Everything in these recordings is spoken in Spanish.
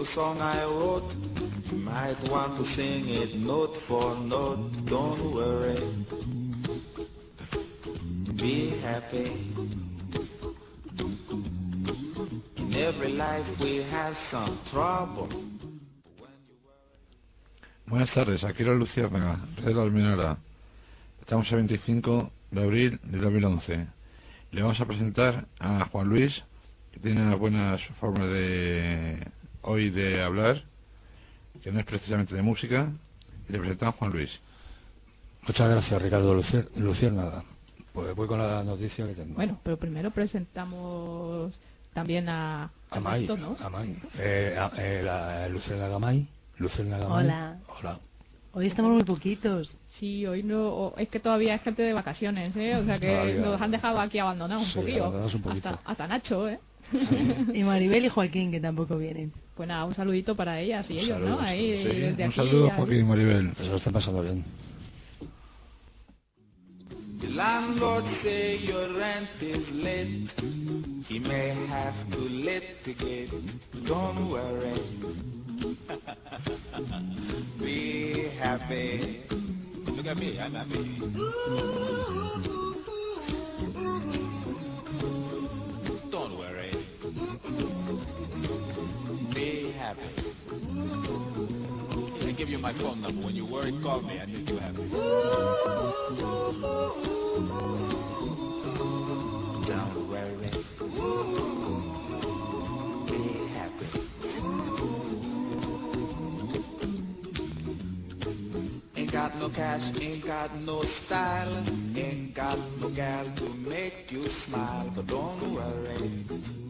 song I wrote. You might want to sing it note for note. Don't worry, be happy. In every life we have some trouble. Buenas tardes, aquí la Luciérnaga, Red Almenara. Estamos el 25 de abril de 2011. Le vamos a presentar a Juan Luis, que tiene unas buenas formas de hoy de hablar, que no es precisamente de música, y le presentamos a Juan Luis. Muchas gracias, Ricardo Luciérnaga. Pues voy con la noticia que tengo. Bueno, pero primero presentamos también a May, Ernesto, ¿no? a May. La Luciérnaga May. Luciérnaga May. Hola. Hola. Hoy estamos muy poquitos. Sí, hoy no, es que todavía hay gente de vacaciones, ¿eh? O sea que Todavía. nos han dejado aquí abandonados un Sí, poquillo. abandonados un poquito. Hasta Nacho, ¿eh? Y Maribel y Joaquín, que tampoco vienen. Pues nada, un saludito para ellas y Un ellos, saludo, ¿no? Ahí, sí, desde Un aquí. saludo, ahí. Joaquín y Maribel. Se lo están pasando bien. The landlord say your rent is late. He may have to litigate. Don't worry. Be happy. Look at me, I'm happy. Don't worry. Be happy. I give you my phone number. When you worry, call me. I make you happy. Don't worry. Be happy. Ain't got no cash, ain't got no style, ain't got no gal to make you smile, but don't worry.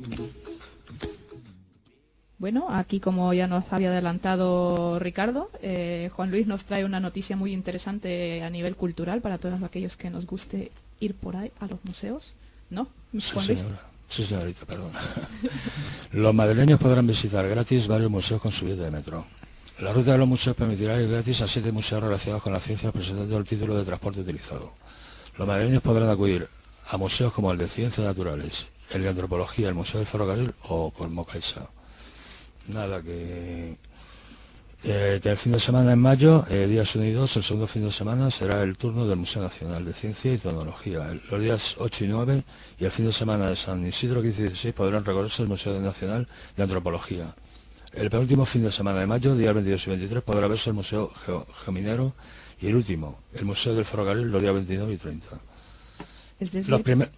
Bueno, aquí como ya nos había adelantado Ricardo, Juan Luis nos trae una noticia muy interesante a nivel cultural para todos aquellos que nos guste ir por ahí a los museos, ¿no? Sí, Juan Luis. señora. Sí, señorita, perdón. Los madrileños podrán visitar gratis varios museos con su billete de metro. La ruta de los museos permitirá ir gratis a 7 museos relacionados con la ciencia presentando el título de transporte utilizado. Los madrileños podrán acudir a museos como el de Ciencias Naturales, el de Antropología, el Museo del Ferrocarril o Cosmo-Caixa. Nada, que el fin de semana en mayo, días 1 y 2, el segundo fin de semana será el turno del Museo Nacional de Ciencia y Tecnología. Los días 8 y 9 y el fin de semana de San Isidro 15 y 16 podrán recorrerse el Museo Nacional de Antropología. El penúltimo fin de semana de mayo, días 22 y 23, podrá verse el Museo Geominero y el último, el Museo del Ferrocarril, los días 29 y 30. Es decir, Los primeros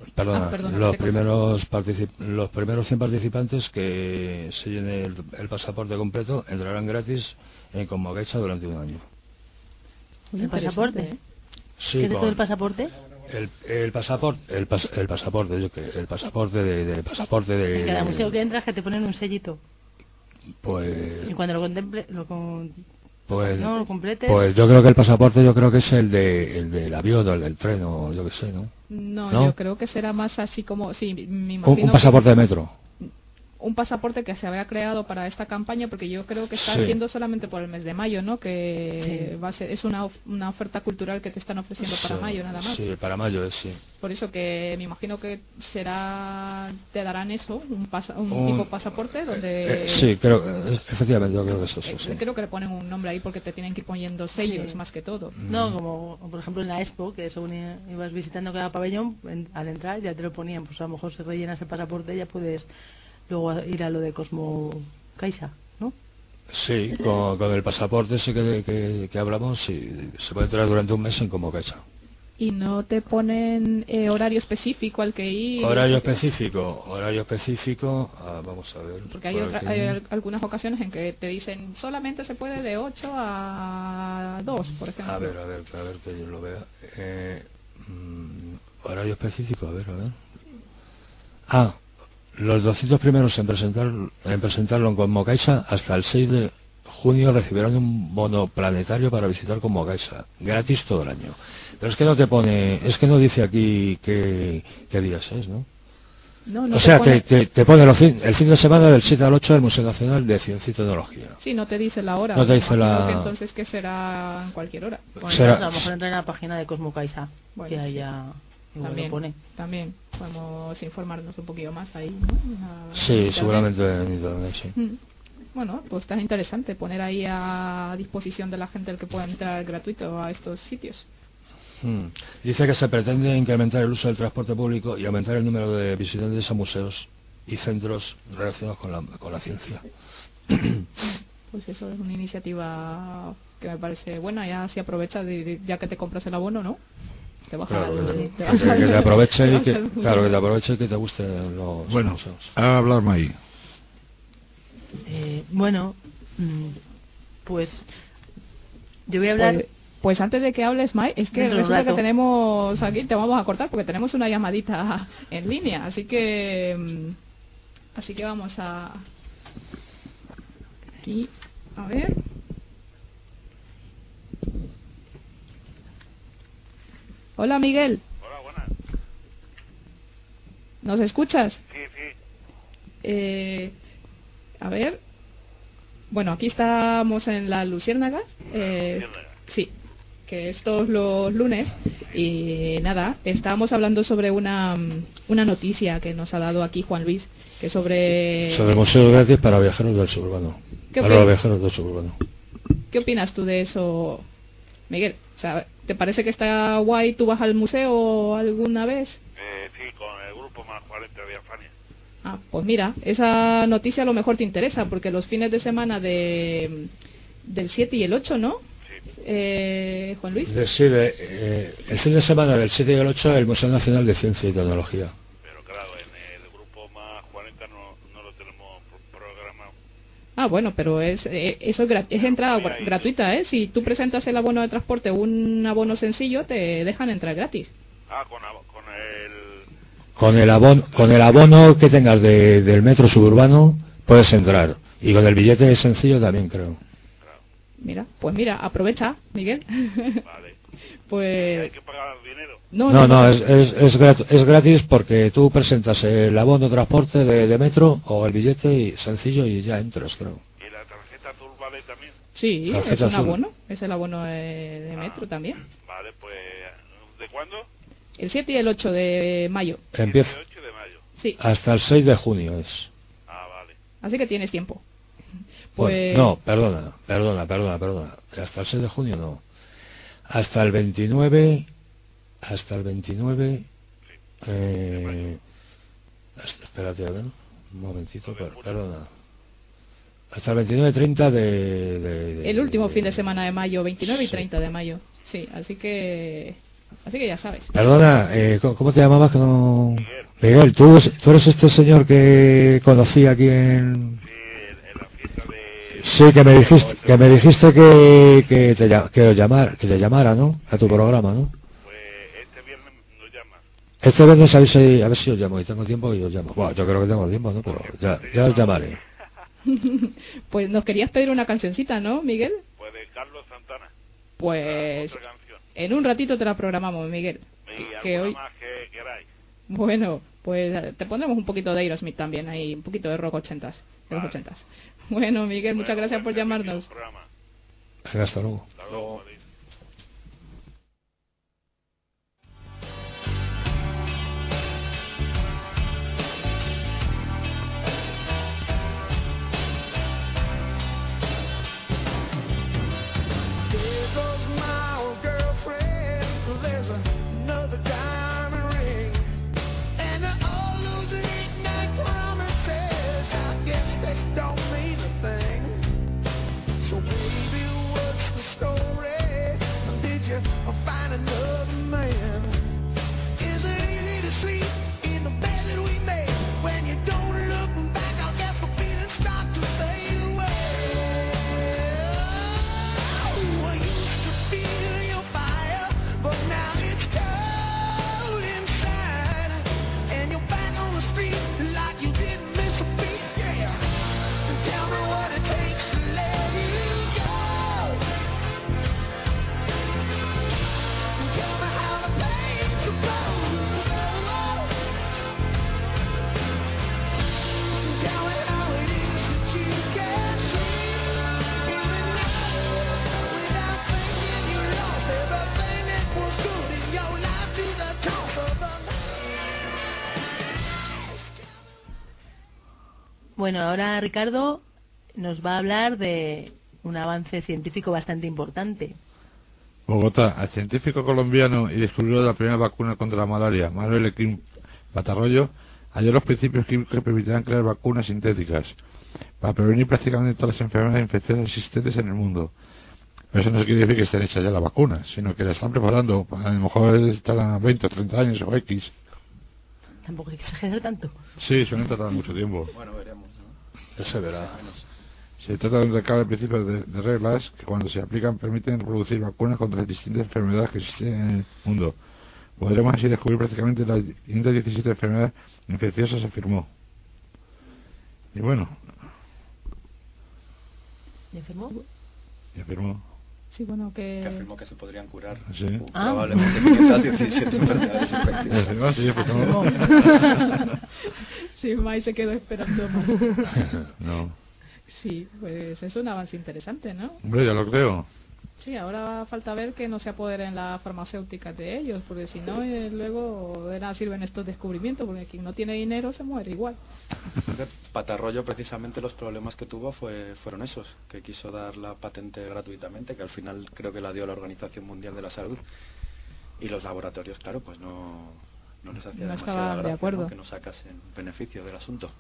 100 participantes que se llenen el pasaporte completo entrarán gratis en Cosmo-Caixa durante un año. muy ¿El pasaporte? interesante, ¿eh? Sí, ¿Qué es esto del pasaporte? el pasaporte, el pasaporte de En cada museo que entras que te ponen un sellito. pues Y cuando lo completes... pues yo creo que el pasaporte que es el del avión o el del tren o yo que sé, ¿no? No, ¿No? yo creo que será más así como, sí, me imagino Un pasaporte que- de metro. un pasaporte que se había creado para esta campaña, porque yo creo que está Sí. haciendo solamente por el mes de mayo, ¿no? Que Sí. va a ser, es una oferta cultural que te están ofreciendo para Sí, mayo nada más. Sí, para mayo es, sí. Por eso que me imagino que te darán eso, un Un- tipo pasaporte donde sí, creo, efectivamente, yo creo que es eso, sí. creo que le ponen un nombre ahí porque te tienen que ir poniendo sellos Sí. más que todo. No, como por ejemplo en la Expo, que según ibas visitando cada pabellón, al entrar ya te lo ponían. Pues a lo mejor si rellenas el pasaporte ya puedes luego ir a lo de Cosmo-Caixa, ¿no? Sí, con el pasaporte ese que hablamos, sí, se puede entrar durante un mes en Cosmo-Caixa. Y no te ponen horario específico al que ir. Horario específico, vamos a ver. Porque hay, por aquí. hay algunas ocasiones en que te dicen solamente se puede de 8 a 2, por ejemplo. A ver, que yo lo vea. Horario específico, a ver. Los 200 primeros en presentarlo en Cosmo-Caixa hasta el 6 de junio recibirán un bono planetario para visitar Cosmo-Caixa, gratis todo el año. Pero es que no te pone, es que no dice aquí qué días es, ¿no? No, no O sea, pone- te pone el fin de semana del 7 al 8 del Museo Nacional de Ciencia y Tecnología. Sí, no te dice la hora. No te dice Me imagino la- que entonces que será en cualquier hora. Bueno, Será- entonces a lo mejor entra en la página de Cosmo-Caixa, Bueno, que ahí sí. ya igual lo pone. También podemos informarnos un poquillo más ahí, ¿no? Sí, En internet. seguramente en internet, sí. Mm. Bueno, pues está interesante poner ahí a disposición de la gente el que pueda entrar gratuito a estos sitios. Dice que se pretende incrementar el uso del transporte público y aumentar el número de visitantes a museos y centros relacionados con la ciencia. Pues eso es una iniciativa que me parece buena. Ya si aprovechas, ya que te compras el abono, ¿no? Te baja Claro, el- que te aproveche y te baja el- claro, que te aproveche y que te gusten los Bueno, museos. a hablarme ahí. Bueno, pues yo voy a hablar. Pues antes de que hables, Mai, es que Dentro de un resulta que rato. tenemos aquí, te vamos a cortar porque tenemos una llamadita en línea, así que vamos a aquí a ver. Hola, Miguel. Hola, buenas. ¿Nos escuchas? Sí, sí. A ver. Bueno, aquí estamos en las Luciérnagas. Sí, que es todos los lunes. Y nada, estábamos hablando sobre una noticia que nos ha dado aquí Juan Luis, que es sobre museos gratis para viajeros del suburbano. ¿Qué Para los opinas? viajeros del suburbano. ¿Qué opinas tú de eso, Miguel? O sea, ¿te parece que está guay? ¿Tú vas al museo alguna vez? Sí, con el grupo más 40 de Afania. Ah, pues mira, esa noticia a lo mejor te interesa, porque los fines de semana del 7 y el 8, ¿no? Sí. Juan Luis. El fin de semana del 7 y el 8 el Museo Nacional de Ciencia y Tecnología. Pero claro, en el grupo más 40 no lo tenemos programado. Ah, bueno, pero eso es entrada gratuita, ¿eh? Si tú presentas el abono de transporte, un abono sencillo, te dejan entrar gratis. Ah, con el... Con el abono que tengas del metro suburbano puedes entrar. Y con el billete sencillo también, creo. Mira, pues mira, aprovecha, Miguel. Vale. Pues ¿Hay que pagar dinero? No, es gratis porque tú presentas el abono de transporte de metro o el billete sencillo y ya entras, creo. ¿Y la tarjeta azul vale también? Sí, Tarjeta es un azul. abono, es el abono de metro también. Vale, pues... ¿De cuándo? El 7 y el 8 de mayo. Empieza 18 de mayo. Sí, hasta el 6 de junio es. Ah, vale. así que tienes tiempo. Pues Bueno, no, perdona. Hasta el 6 de junio no. Hasta el 29. Espérate, a ver. Un momentito, perdona. Hasta el 29-30 el último fin de semana de mayo, 29 y 30 de mayo. Sí, así que ya sabes. Perdona, ¿cómo te llamabas? Que no... Miguel, ¿tú eres este señor que conocí aquí en... Sí, en la fiesta de... Sí, que me dijiste que te llamara, ¿no? A tu programa, ¿no? Pues este viernes nos llama. Este viernes a ver si os llamo, y tengo tiempo y os llamo. Bueno, yo creo que tengo tiempo, ¿no? Pero ya os llamaré. Pues nos querías pedir una cancioncita, ¿no, Miguel? Pues de Carlos Santana. Pues Otra canción. en un ratito te la programamos, Miguel. Y Que alguna hoy, más que queráis. bueno, pues te pondremos un poquito de Aerosmith también, ahí un poquito de rock ochentas, de los Vale. ochentas. Bueno, Miguel, muchas Bueno, gracias por pues llamarnos. programa. Venga, hasta luego. Hasta luego. Adiós. There goes my old girlfriend. There's another diamond ring, and all those late-night promises, I guess they don't mean a thing. So baby, what's the story? Did you find another man? Is it easy to sleep in the bed that we made? When you don't look back, I guess the feelings start to fade away. I used to feel your fire, but now it's cold inside. And you're back on the street like you didn't miss a beat, yeah. Tell me what it takes to let you go. Tell me how the pain's supposed to go. Tell me how it is that you can sleep every night without thinking you lost everything that was good in your life to the top of the Bueno, ahora Ricardo, nos va a hablar de un avance científico bastante importante. Bogotá, el científico colombiano y descubridor de la primera vacuna contra la malaria, Manuel Equín Patarroyo, halló los principios químicos que permitirán crear vacunas sintéticas para prevenir prácticamente todas las enfermedades infecciosas existentes en el mundo. Pero eso no significa que estén hechas ya las vacunas, sino que las están preparando. A lo mejor estarán 20 o 30 años o X. Tampoco hay que exagerar tanto. Sí, suelen tardar mucho tiempo. Bueno, veremos, ¿no? Ya se verá. Se trata de un recado de principios de reglas que cuando se aplican permiten producir vacunas contra las distintas enfermedades que existen en el mundo. Podremos así descubrir prácticamente las 517 enfermedades infecciosas, afirmó. Y bueno, ¿Y enfermó? y afirmó. Sí, bueno, Que afirmó que se podrían curar Sí. probablemente 517 enfermedades Y infecciosas. afirmó, sí, afirmó. Sí, Mai se quedó esperando más. No. Sí, pues es un avance interesante, ¿no? Hombre, ya lo creo. Sí, ahora falta ver que no se apoderen las farmacéuticas de ellos, porque si no, luego de nada sirven estos descubrimientos, porque quien no tiene dinero se muere igual. Patarroyo, precisamente los problemas que tuvo fueron esos, que quiso dar la patente gratuitamente, que al final creo que la dio la Organización Mundial de la Salud, y los laboratorios, claro, pues no les hacía No demasiada estaban de gracia, acuerdo. ¿no?, que no sacasen beneficio del asunto.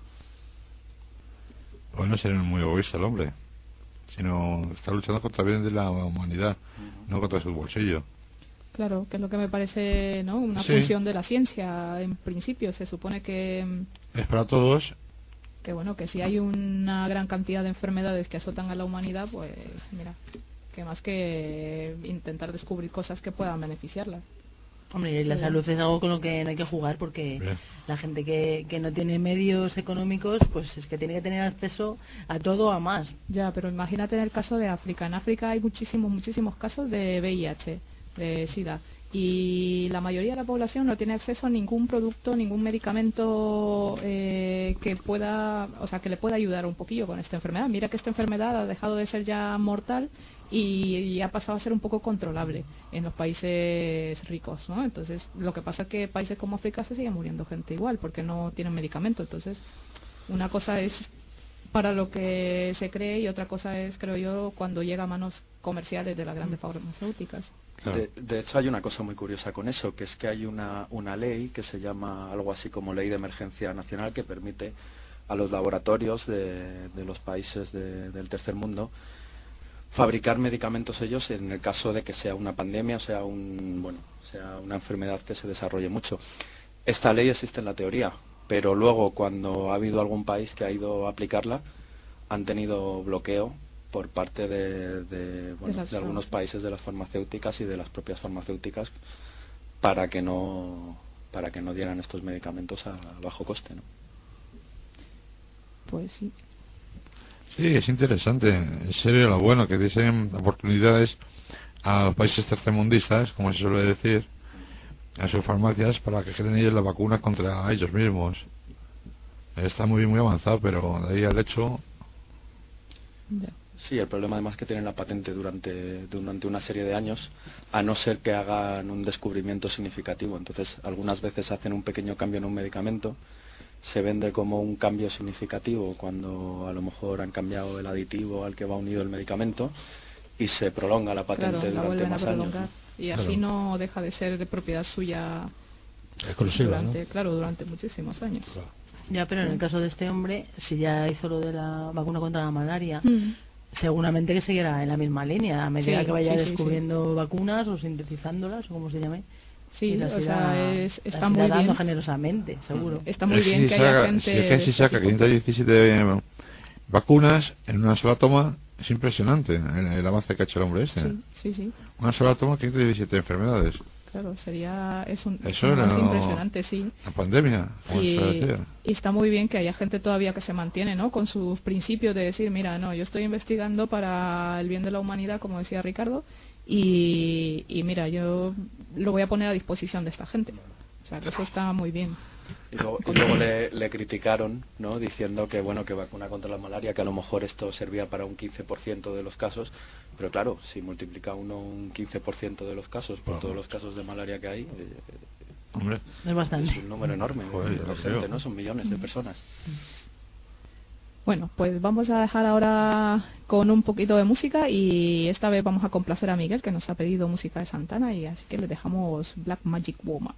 Pues no sería muy egoísta el hombre, sino está luchando contra el bien de la humanidad, no contra su bolsillo. Claro, que es lo que me parece, ¿no? Una Sí. función de la ciencia. En principio se supone Es para todos. que bueno, que si hay una gran cantidad de enfermedades que azotan a la humanidad, pues mira, que más que intentar descubrir cosas que puedan beneficiarla. Hombre, y la salud es algo con lo que no hay que jugar, porque Bien. la gente que no tiene medios económicos, pues es que tiene que tener acceso a todo, a más. Ya, pero imagínate en el caso de África. En África hay muchísimos casos de VIH, de SIDA, y la mayoría de la población no tiene acceso a ningún producto, ningún medicamento que pueda, o sea, que le pueda ayudar un poquillo con esta enfermedad. Mira que esta enfermedad ha dejado de ser ya mortal y ha pasado a ser un poco controlable en los países ricos, ¿no? Entonces, lo que pasa es que países como África se sigue muriendo gente igual porque no tienen medicamento. Entonces, una cosa es para lo que se cree y otra cosa es, creo yo, cuando llega a manos comerciales de las grandes farmacéuticas. Claro. De hecho, hay una cosa muy curiosa con eso, que es que hay una ley que se llama algo así como Ley de Emergencia Nacional, que permite a los laboratorios de los países del tercer mundo fabricar medicamentos ellos en el caso de que sea una pandemia o sea sea una enfermedad que se desarrolle mucho. Esta ley existe en la teoría, pero luego cuando ha habido algún país que ha ido a aplicarla, han tenido bloqueo por parte de algunos países de las farmacéuticas y de las propias farmacéuticas para que no dieran estos medicamentos a bajo coste, ¿no? Pues sí. Sí, es interesante. En serio, lo bueno que dicen oportunidades a los países tercermundistas, como se suele decir, a sus farmacias para que creen ellos las vacunas contra ellos mismos. Está muy avanzado, pero de ahí al hecho. Ya. Sí, el problema además que tienen la patente durante una serie de años, a no ser que hagan un descubrimiento significativo. Entonces, algunas veces hacen un pequeño cambio en un medicamento, se vende como un cambio significativo cuando a lo mejor han cambiado el aditivo al que va unido el medicamento y se prolonga la patente Claro, la durante vuelven a más años, prolongar. ¿no? Y así no deja de ser de propiedad suya Exclusiva, ¿no? durante muchísimos años. Claro. Ya, pero en el caso de este hombre, si ya hizo lo de la vacuna contra la malaria, Mm. seguramente que seguirá en la misma línea, a medida Sí, que vaya sí, sí, descubriendo vacunas o sintetizándolas, o como se llame. Sí, y las o sea, está las muy irá dando bien. generosamente, seguro. Está muy bien que haya gente. Si es que de si este saca tipo. 517 vacunas en una sola toma, es impresionante el avance que ha hecho el hombre este. Sí. Una sola toma, 517 enfermedades. Claro, es un Eso avance era impresionante, sí. la pandemia, como se suele decir. Y está muy bien que haya gente todavía que se mantiene, ¿no? Con sus principios de decir, mira, no, yo estoy investigando para el bien de la humanidad, como decía Ricardo, y mira, yo lo voy a poner a disposición de esta gente. O sea, que eso está muy bien. Y luego le criticaron, ¿no?, diciendo que que vacuna contra la malaria, que a lo mejor esto servía para un 15% de los casos, pero claro, si multiplica uno un 15% de los casos por todos los casos de malaria que hay, Hombre, Es bastante. es un número enorme Joder, de ya lo gente, creo. ¿no? Son millones de personas. Bueno, pues vamos a dejar ahora con un poquito de música y esta vez vamos a complacer a Miguel, que nos ha pedido música de Santana, y así que le dejamos Black Magic Woman.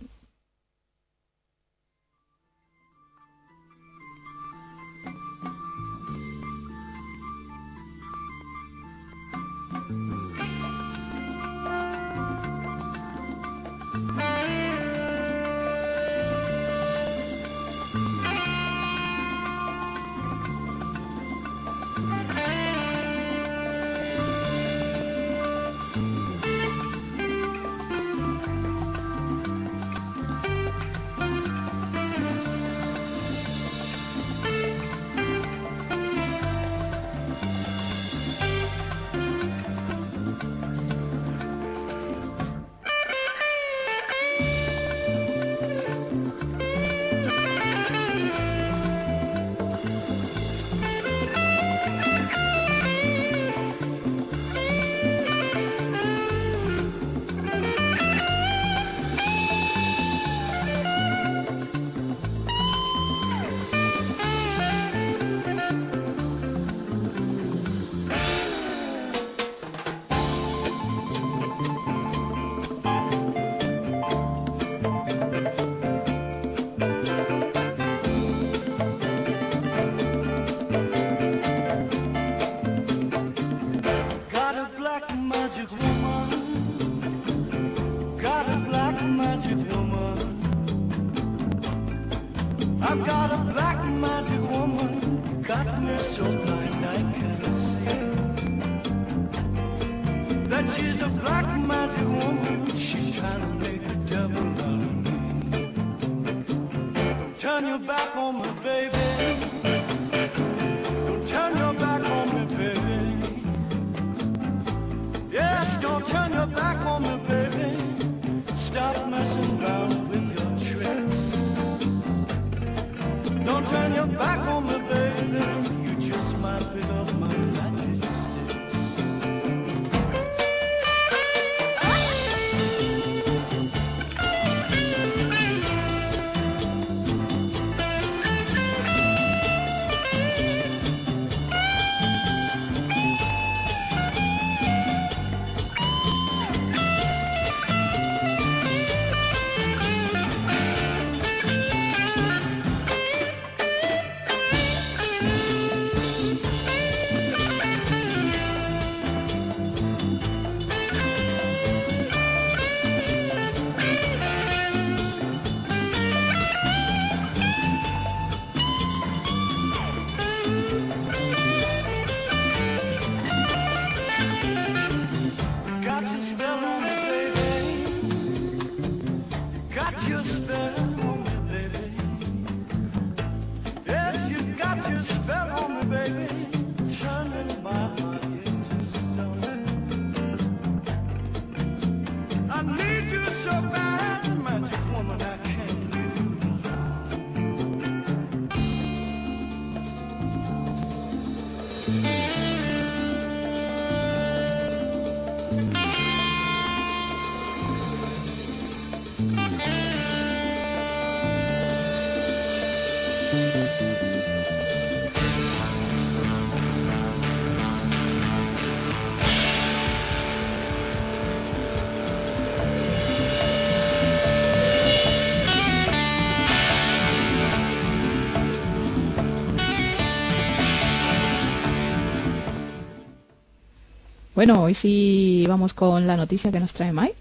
I've got a black magic woman, got me so blind I can't see. That she's a black magic woman, she's trying to make a devil out of me. Don't turn your back on me, baby. Don't turn your back on me, baby. Yes, don't turn your back on me, baby. Stop messing around with your tricks. Don't turn your back on me, baby. You just might pick up my magic sticks. Bueno, hoy sí vamos con la noticia que nos trae Mai,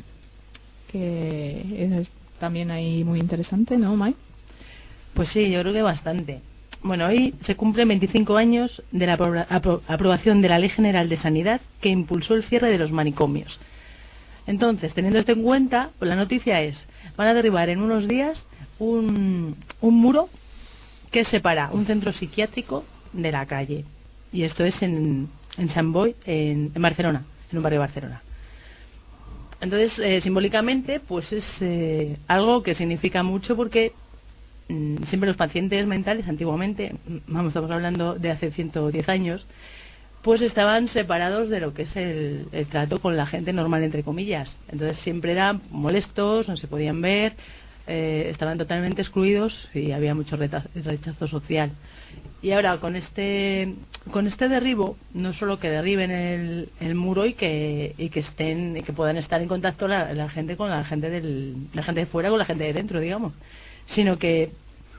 que es también ahí muy interesante, ¿no, Mai? Pues sí, yo creo que bastante. Bueno, hoy se cumplen 25 años de la aprobación de la Ley General de Sanidad que impulsó el cierre de los manicomios. Entonces, teniendo esto en cuenta, pues la noticia es, van a derribar en unos días un muro que separa un centro psiquiátrico de la calle. Y esto es en Sant Boi, en Barcelona, en un barrio de Barcelona. Entonces, simbólicamente, pues es algo que significa mucho porque siempre los pacientes mentales, antiguamente, estamos hablando de hace 110 años, pues estaban separados de lo que es el trato con la gente normal, entre comillas. Entonces siempre eran molestos, no se podían ver, estaban totalmente excluidos y había mucho rechazo social. Y ahora con este derribo, no solo que derriben el muro y que puedan estar en contacto la gente con la gente de fuera con la gente de dentro, digamos, sino que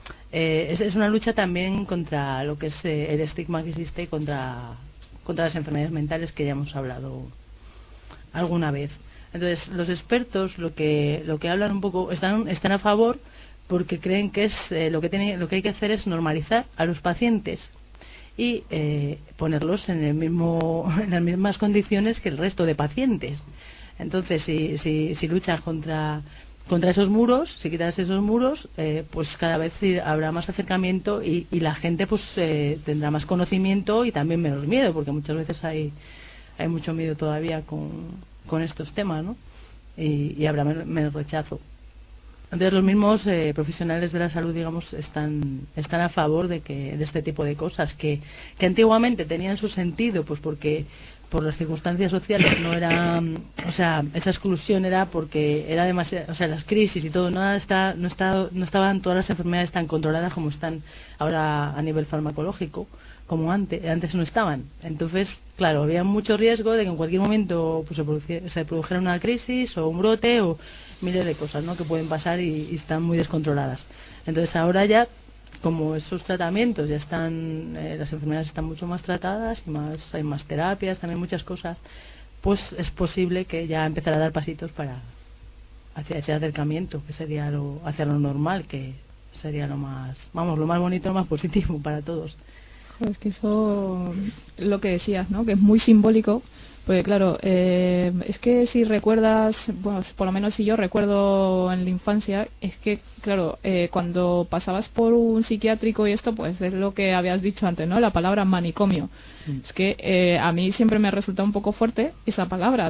es una lucha también contra lo que es el estigma que existe contra las enfermedades mentales, que ya hemos hablado alguna vez. Entonces, los expertos lo que hablan un poco están a favor, porque creen que lo que hay que hacer es normalizar a los pacientes y ponerlos en las mismas condiciones que el resto de pacientes. Entonces, si luchas contra esos muros, si quitas esos muros, pues cada vez habrá más acercamiento y la gente pues tendrá más conocimiento y también menos miedo, porque muchas veces hay mucho miedo todavía con estos temas, ¿no? Y habrá menos rechazo. Entonces los mismos profesionales de la salud, digamos, están a favor de este tipo de cosas que antiguamente tenían su sentido, pues porque por las circunstancias sociales no era, o sea, esa exclusión era porque era demasiado, o sea, las crisis y todo, no estaban todas las enfermedades tan controladas como están ahora a nivel farmacológico, como antes no estaban. Entonces, claro, había mucho riesgo de que en cualquier momento pues, se produjera una crisis o un brote o miles de cosas, ¿no?, que pueden pasar y están muy descontroladas. Entonces ahora ya, como esos tratamientos ya están, las enfermedades están mucho más tratadas y hay más terapias, también muchas cosas, pues es posible que ya empezar a dar pasitos hacia ese acercamiento, que sería hacia lo normal, que sería lo más bonito, lo más positivo para todos. Es que eso, lo que decías, ¿no?, que es muy simbólico, porque claro, es que si recuerdas, bueno, por lo menos si yo recuerdo en la infancia, es que claro, cuando pasabas por un psiquiátrico y esto, pues es lo que habías dicho antes, ¿no?, la palabra manicomio. Es que a mí siempre me resulta un poco fuerte esa palabra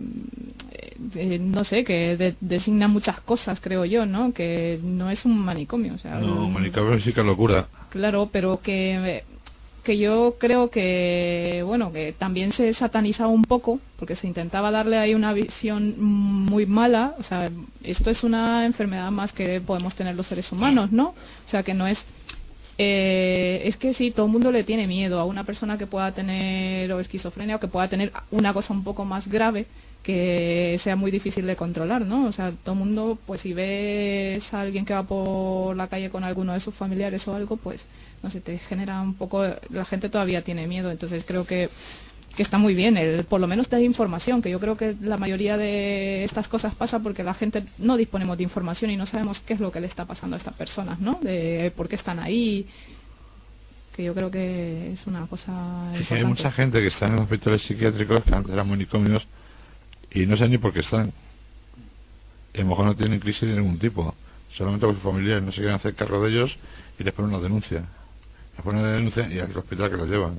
no sé, que designa muchas cosas, creo yo, ¿no?, que no es un manicomio, o sea, no, manicomio sí que es locura. Claro, pero que yo creo que, bueno, que también se satanizaba un poco, porque se intentaba darle ahí una visión muy mala. O sea, esto es una enfermedad más que podemos tener los seres humanos, ¿no? O sea, que no es... es que sí, todo el mundo le tiene miedo a una persona que pueda tener o esquizofrenia o que pueda tener una cosa un poco más grave que sea muy difícil de controlar, ¿no? O sea, todo el mundo, pues si ves a alguien que va por la calle con alguno de sus familiares o algo, pues no sé, te genera un poco, la gente todavía tiene miedo. Entonces creo que está muy bien, por lo menos dar información, que yo creo que la mayoría de estas cosas pasa porque la gente no disponemos de información y no sabemos qué es lo que le está pasando a estas personas, ¿no? De por qué están ahí, que yo creo que es una cosa importante. Hay mucha gente que está en los hospitales psiquiátricos que antes eran manicomios y no sé ni por qué están. Y a lo mejor no tienen crisis de ningún tipo, solamente porque sus familiares no se quieren hacer cargo de ellos y les ponen una denuncia. Les ponen una denuncia y al hospital que los llevan.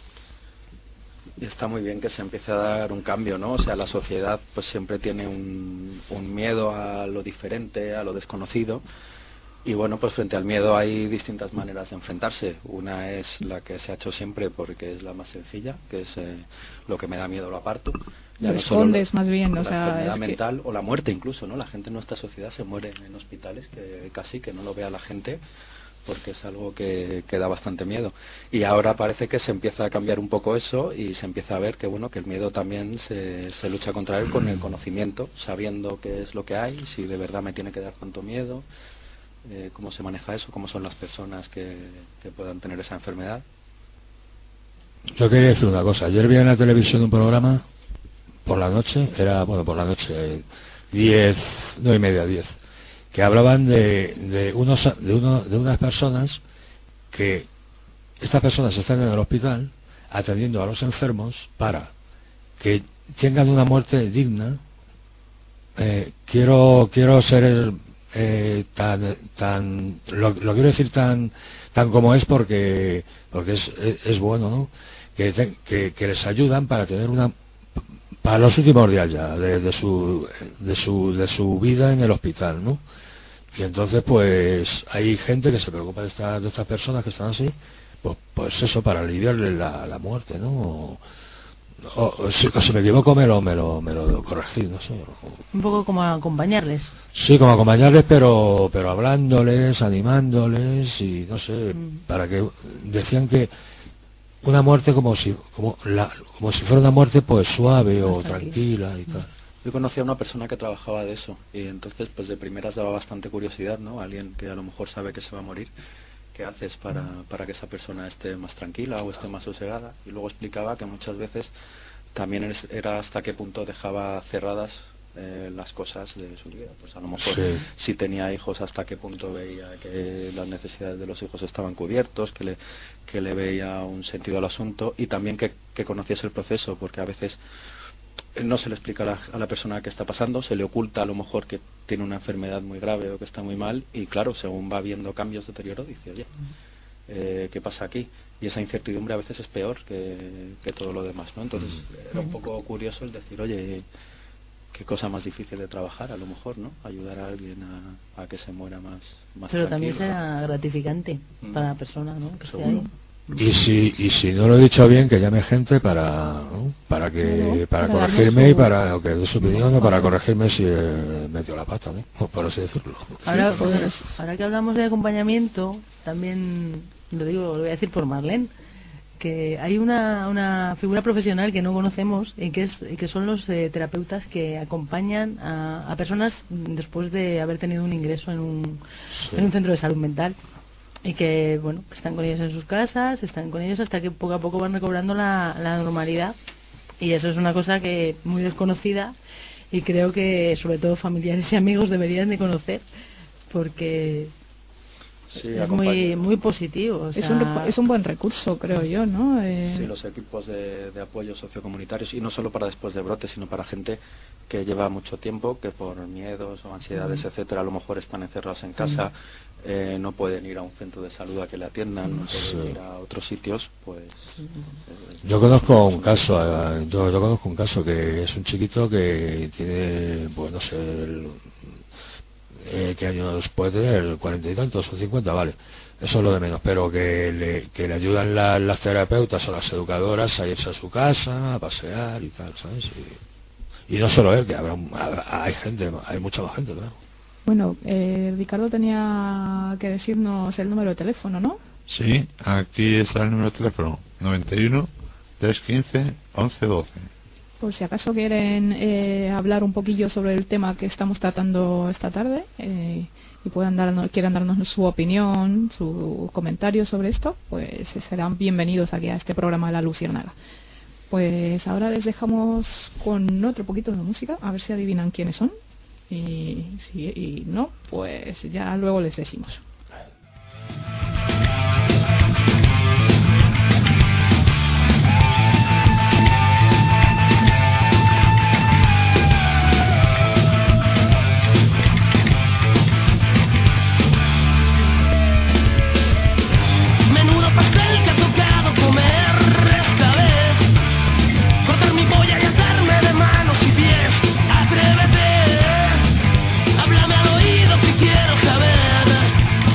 Y está muy bien que se empiece a dar un cambio, ¿no? O sea, la sociedad pues siempre tiene un miedo a lo diferente, a lo desconocido. Y bueno, pues frente al miedo hay distintas maneras de enfrentarse. Una es la que se ha hecho siempre porque es la más sencilla, que es lo que me da miedo lo aparto. Ya lo escondes más bien, o sea, la enfermedad mental o la muerte incluso, ¿no? La gente en nuestra sociedad se muere en hospitales que casi que no lo vea la gente, porque es algo que da bastante miedo. Y ahora parece que se empieza a cambiar un poco eso y se empieza a ver que bueno, que el miedo también se lucha contra él con el conocimiento, sabiendo qué es lo que hay, si de verdad me tiene que dar tanto miedo. Cómo se maneja eso, cómo son las personas que puedan tener esa enfermedad. Yo quería decir una cosa. Ayer vi en la televisión un programa por la noche, 10, 9:30, 10, que hablaban de unas personas que estas personas están en el hospital atendiendo a los enfermos para que tengan una muerte digna. Quiero ser lo quiero decir tan como es porque es bueno, ¿no? Que les ayudan para tener para los últimos días ya de su vida en el hospital, ¿no? Y entonces pues hay gente que se preocupa de estas personas que están así, pues eso, para aliviarle la muerte, ¿no? O si me equivoco me lo corregí, no sé. Un poco como acompañarles. Sí, como acompañarles, pero hablándoles, animándoles y no sé, para que decían que una muerte como si fuera una muerte pues suave o tranquila y tal. Yo conocí a una persona que trabajaba de eso y entonces pues de primeras daba bastante curiosidad, ¿no? Alguien que a lo mejor sabe que se va a morir, ¿qué haces para que esa persona esté más tranquila o esté más sosegada? Y luego explicaba que muchas veces también era hasta qué punto dejaba cerradas las cosas de su vida. Pues a lo mejor si tenía hijos, hasta qué punto veía que las necesidades de los hijos estaban cubiertos, que le veía un sentido al asunto y también que conociese el proceso, porque a veces no se le explica a la persona qué está pasando, se le oculta a lo mejor que tiene una enfermedad muy grave o que está muy mal y claro, según va viendo cambios, deterioro, dice, oye, ¿qué pasa aquí? Y esa incertidumbre a veces es peor que todo lo demás, ¿no? Entonces era un poco curioso el decir, oye, qué cosa más difícil de trabajar a lo mejor, ¿no? Ayudar a alguien a que se muera más pero tranquilo, también será gratificante para la persona, ¿no? Que esté ahí. Y si no lo he dicho bien, que llame gente para corregirme y para que dé su opinión o para corregirme si he metido la pata, ¿no? Por así decirlo. Ahora que hablamos de acompañamiento, también lo voy a decir por Marlene, que hay una figura profesional que no conocemos y que son los terapeutas que acompañan a personas después de haber tenido un ingreso en un centro de salud mental. Y que, bueno, están con ellos en sus casas, están con ellos hasta que poco a poco van recobrando la normalidad. Y eso es una cosa que muy desconocida y creo que sobre todo familiares y amigos deberían de conocer porque es muy positivo. O sea, es un buen recurso, creo yo, ¿no? Sí, los equipos de apoyo sociocomunitarios y no solo para después de brotes, sino para gente que lleva mucho tiempo, que por miedos o ansiedades, etcétera, a lo mejor están encerrados en casa, no pueden ir a un centro de salud a que le atiendan, no pueden ir a otros sitios, pues... Yo conozco un caso, que es un chiquito que tiene, pues no sé, ¿qué años puede tener? 40 y tantos o 50, vale. Eso es lo de menos, pero que le ayudan las terapeutas o las educadoras a irse a su casa, a pasear y tal, ¿sabes? Y no solo él, que hay mucha más gente, claro. Bueno, Ricardo tenía que decirnos el número de teléfono, ¿no? Sí, aquí está el número de teléfono, 91 315 1112. Por si acaso quieren hablar un poquillo sobre el tema que estamos tratando esta tarde y quieran darnos su opinión, su comentario sobre esto, pues serán bienvenidos aquí a este programa de La Luciérnaga. Pues ahora les dejamos con otro poquito de música, a ver si adivinan quiénes son. Y si no, pues ya luego les decimos. Menudo pastel que ha tocado comer esta vez. Cortar mi polla y hacerme de manos y pies. Atrévete, háblame al oído si quiero saber.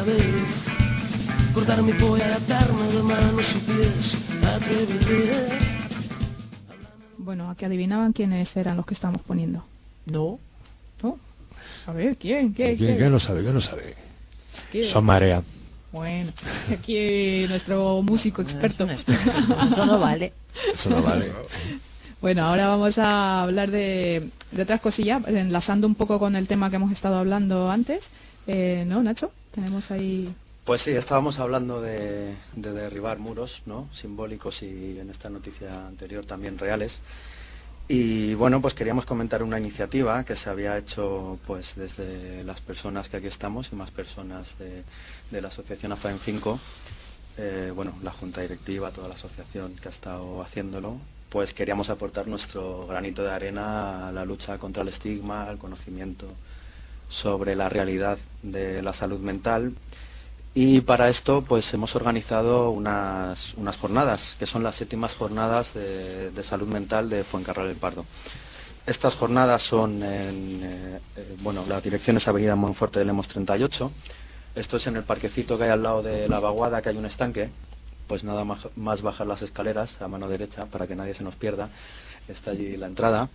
vez. Cortar mi polla y atarme de manos y pies. Atrévete. Bueno, aquí adivinaban quiénes eran los que estábamos poniendo. No. ¿No? A ver, ¿quién? ¿Quién lo sabe? ¿Quién lo sabe? ¿Quién? Son Marea. Bueno, aquí nuestro músico experto. Eso no vale. Eso no vale. Bueno, ahora vamos a hablar de otras cosillas, enlazando un poco con el tema que hemos estado hablando antes. ¿No, Nacho? Tenemos ahí... Pues sí, estábamos hablando de derribar muros, ¿no? Simbólicos y en esta noticia anterior también reales. Y bueno, pues queríamos comentar una iniciativa que se había hecho pues desde las personas que aquí estamos y más personas de la asociación AFAEM 5. Bueno, la junta directiva, toda la asociación que ha estado haciéndolo, pues queríamos aportar nuestro granito de arena a la lucha contra el estigma, al conocimiento sobre la realidad de la salud mental. Y para esto pues hemos organizado unas jornadas, que son las 7ª jornadas de salud mental de Fuencarral del Pardo. Estas jornadas son bueno, la dirección es Avenida Monforte de Lemos 38. Esto es en el parquecito que hay al lado de la vaguada, que hay un estanque. Pues nada más bajar las escaleras a mano derecha para que nadie se nos pierda. Está allí la entrada.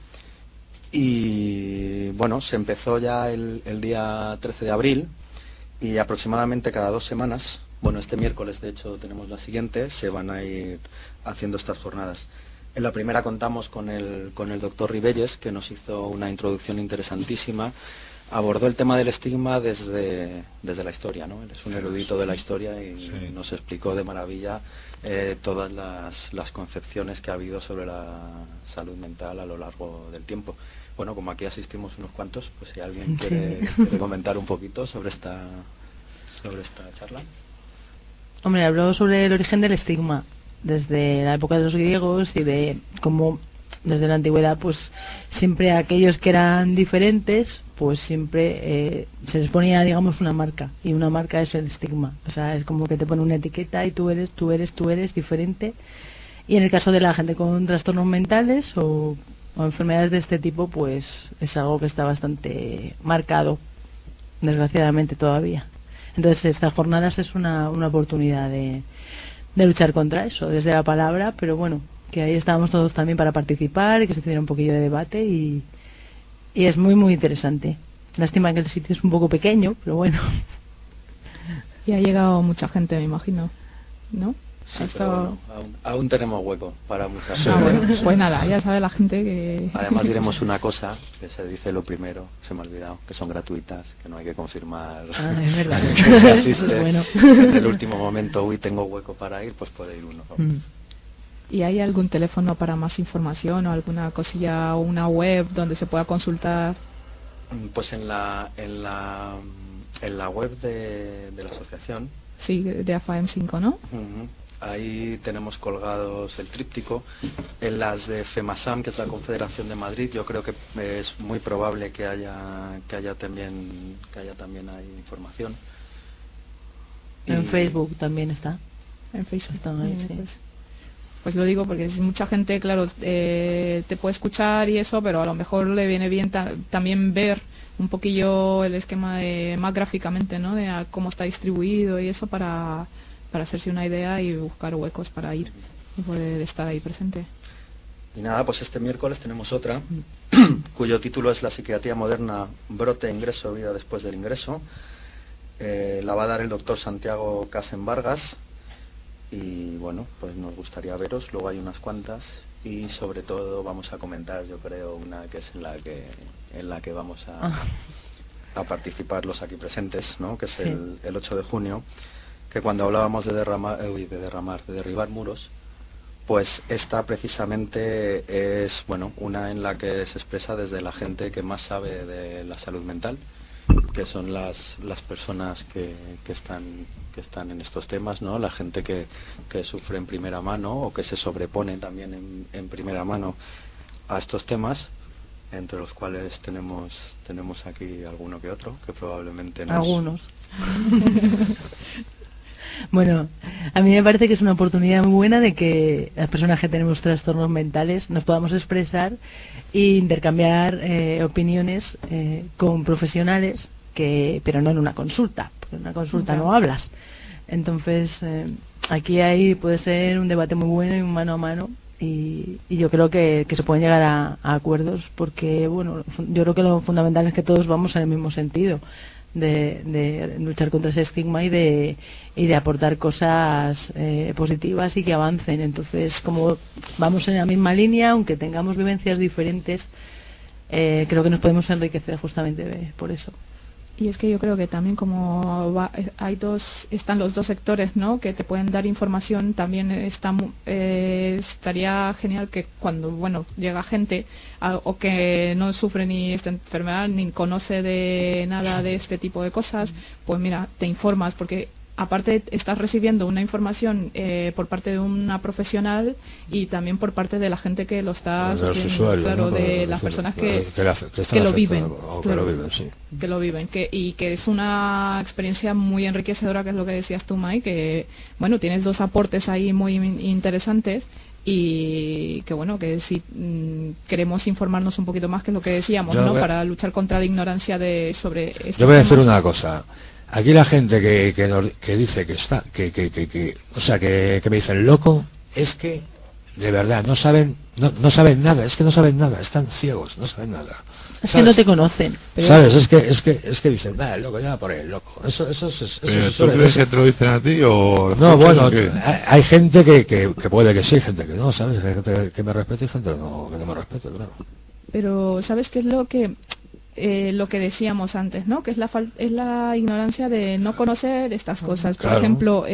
Y bueno, se empezó ya el día 13 de abril. Y aproximadamente cada 2 semanas, bueno, este miércoles de hecho tenemos la siguiente, se van a ir haciendo estas jornadas. En la primera contamos con el doctor Ribelles, que nos hizo una introducción interesantísima. Abordó el tema del estigma desde la historia, ¿no? Él es un erudito de la historia y nos explicó de maravilla todas las concepciones que ha habido sobre la salud mental a lo largo del tiempo. Bueno, como aquí asistimos unos cuantos, pues si alguien quiere comentar un poquito sobre esta charla. Hombre, habló sobre el origen del estigma desde la época de los griegos y de cómo desde la antigüedad pues siempre aquellos que eran diferentes pues siempre se les ponía, digamos, una marca, y una marca es el estigma. O sea, es como que te pone una etiqueta y tú eres diferente. Y en el caso de la gente con trastornos mentales o enfermedades de este tipo, pues es algo que está bastante marcado, desgraciadamente todavía. Entonces estas jornadas es una oportunidad de luchar contra eso, desde la palabra, pero bueno, que ahí estábamos todos también para participar y que se hiciera un poquillo de debate y es muy muy interesante. Lástima que el sitio es un poco pequeño, pero bueno. Y ha llegado mucha gente, me imagino, ¿no? Sí, pero bueno, aún tenemos hueco para muchas bueno, pues nada, ya sabe la gente que... Además diremos una cosa, que se dice lo primero, se me ha olvidado, que son gratuitas, que no hay que confirmar es verdad. que se asiste. Bueno. En el último momento, tengo hueco para ir, pues puede ir uno. ¿Y hay algún teléfono para más información o alguna cosilla o una web donde se pueda consultar? Pues en la web de la asociación. Sí, de AFAEM 5, ¿no? Ahí tenemos colgados el tríptico. En las de FEMASAM, que es la Confederación de Madrid, yo creo que es muy probable que haya también hay información. En Facebook también está. En Facebook están ahí, sí. Pues lo digo porque mucha gente, claro, te puede escuchar y eso, pero a lo mejor le viene bien también ver un poquillo el esquema más gráficamente, ¿no? De cómo está distribuido y eso para hacerse una idea y buscar huecos para ir y poder estar ahí presente. Y nada, pues este miércoles tenemos otra, cuyo título es La psiquiatría moderna, brote, ingreso, vida después del ingreso. La va a dar el doctor Santiago Casen Vargas. Y bueno, pues nos gustaría veros, luego hay unas cuantas y sobre todo vamos a comentar, yo creo, una que es en la que vamos a participar los aquí presentes, ¿no? Que es el 8 de junio, que cuando hablábamos de derribar muros, pues esta precisamente es, bueno, una en la que se expresa desde la gente que más sabe de la salud mental, que son las personas que están en estos temas, ¿no? La gente que sufre en primera mano o que se sobrepone también en primera mano a estos temas, entre los cuales tenemos aquí alguno que otro, que probablemente nos... Algunos. Bueno, a mí me parece que es una oportunidad muy buena de que las personas que tenemos trastornos mentales nos podamos expresar e intercambiar opiniones con profesionales, pero no en una consulta, en una consulta Claro. no hablas. Entonces, aquí puede ser un debate muy bueno y un mano a mano. Y yo creo que se pueden llegar a acuerdos, porque bueno, yo creo que lo fundamental es que todos vamos en el mismo sentido de luchar contra ese estigma y de aportar cosas positivas y que avancen. Entonces, como vamos en la misma línea, aunque tengamos vivencias diferentes, creo que nos podemos enriquecer justamente por eso. Y es que yo creo que también están los dos sectores, ¿no?, que te pueden dar información. También estaría genial que cuando, bueno, llega gente o que no sufre ni esta enfermedad ni conoce de nada de este tipo de cosas, pues mira, te informas, porque aparte estás recibiendo una información por parte de una profesional y también por parte de la gente que lo está de los sufriendo, usuarios, claro, ¿no? de las personas que están lo viven, afectadas, o que claro, lo viven, sí. que lo viven, y que es una experiencia muy enriquecedora, que es lo que decías tú, Mai, que bueno, tienes dos aportes ahí muy interesantes. Y que bueno, que si queremos informarnos un poquito más, que es lo que decíamos, ¿no?, para luchar contra la ignorancia sobre estos yo voy a decir temas. una cosa. Aquí la gente que dice o sea, que me dicen loco, es que de verdad no saben nada, es que no saben nada, están ciegos, no saben nada. Es ¿Sabes? que no te conocen. ¿Sabes? Es que dicen, loco, ya por el loco. Eso ¿Tú crees que te lo dicen a ti o...? No, bueno, ¿qué? hay gente que puede que sí, gente que no, ¿sabes? Hay gente que me respeta y gente que no me respeta, claro. Pero ¿sabes qué es lo que decíamos antes, ¿no?, que es la ignorancia de no conocer estas cosas? Claro. Por ejemplo,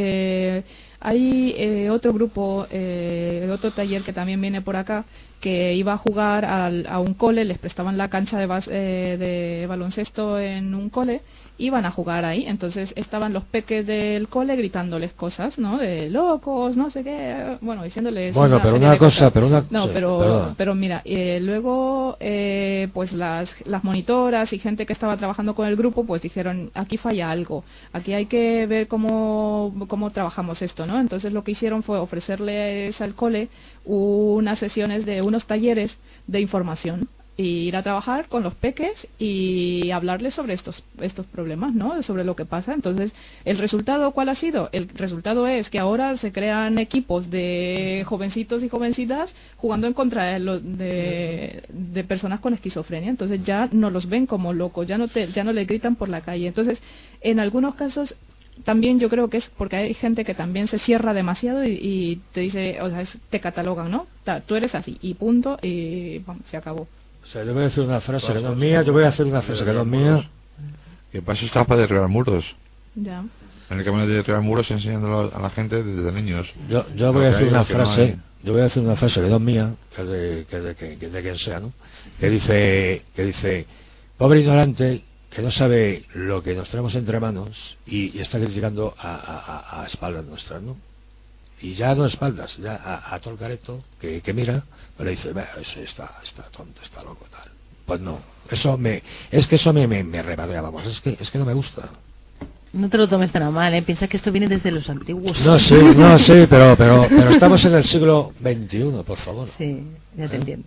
hay otro grupo, otro taller que también viene por acá, que iba a jugar a un cole, les prestaban la cancha de baloncesto en un cole, iban a jugar ahí. Entonces estaban los peques del cole gritándoles cosas, ¿no?, de locos, no sé qué, bueno, diciéndoles Bueno, pero una cosa, pero mira, luego pues las monitoras y gente que estaba trabajando con el grupo pues dijeron, aquí falla algo, aquí hay que ver cómo trabajamos esto, ¿no? Entonces lo que hicieron fue ofrecerles al cole unas sesiones de unos talleres de información, y ir a trabajar con los peques y hablarles sobre estos problemas, ¿no?, sobre lo que pasa. Entonces, ¿el resultado cuál ha sido? El resultado es que ahora se crean equipos de jovencitos y jovencitas jugando en contra de personas con esquizofrenia. Entonces ya no los ven como locos, ya no les gritan por la calle. Entonces, en algunos casos también yo creo que es porque hay gente que también se cierra demasiado y te dice, o sea, te catalogan, ¿no? Tú eres así y punto, y bueno, se acabó. O sea, yo voy a decir una frase que no es mía, Que para eso está para derribar muros. Ya. En el camino de derribar muros enseñándolo a la gente desde niños. yo voy a decir una frase, que no es mía, que es de quien sea, ¿no? Que dice, pobre ignorante que no sabe lo que nos tenemos entre manos y está criticando a espaldas nuestras, ¿no? Y ya no espaldas, ya a todo el careto que mira, le dice, ese está tonto, está loco, tal. Pues no, eso me rebarea, vamos, es que no me gusta. No te lo tomes tan a mal, piensa que esto viene desde los antiguos. No, sí, pero estamos en el siglo XXI, por favor. Sí, ya te entiendo.